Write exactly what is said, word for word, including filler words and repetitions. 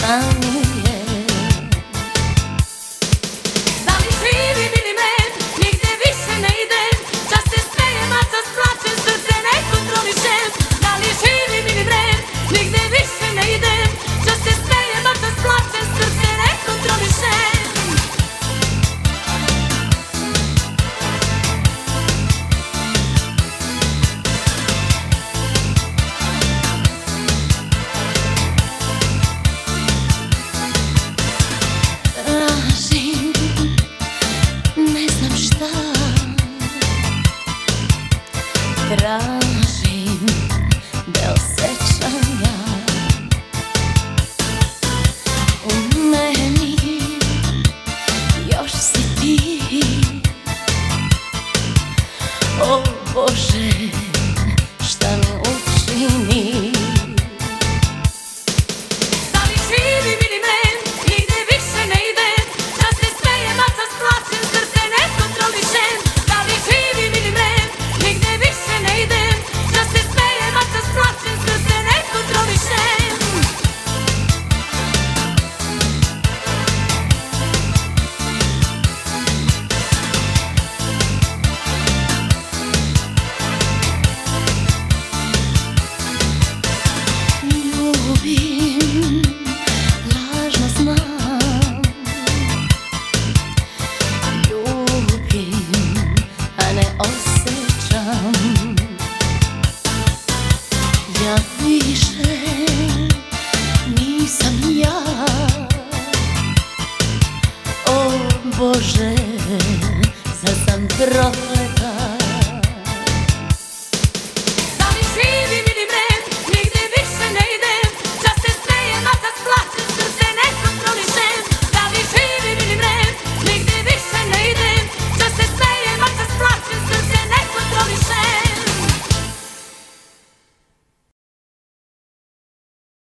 ranije. Da li živim ili ne, nigde više ne idem, čas se smejem, a čas plačem, srce ne kontrolišem. Da li živim ili ne, nigde više ne idem, čas se smejem, a čas plačem, srce ne kontrolišem. Tražim deo sećanja u meni, još si ti. O Bože, šta mi učini? Da li živim ili ne, nigde više ne idem, čas se smejem, a čas plačem, srce ne kontrolišem. Da li živim ili ne, nigde više ne idem, čas se smejem, a čas plačem, srce ne kontrolišem. Ljubim, lažno znam, ljubim, a ne osjećam. Ja više nisam ja, o Bože, sad sam proklet.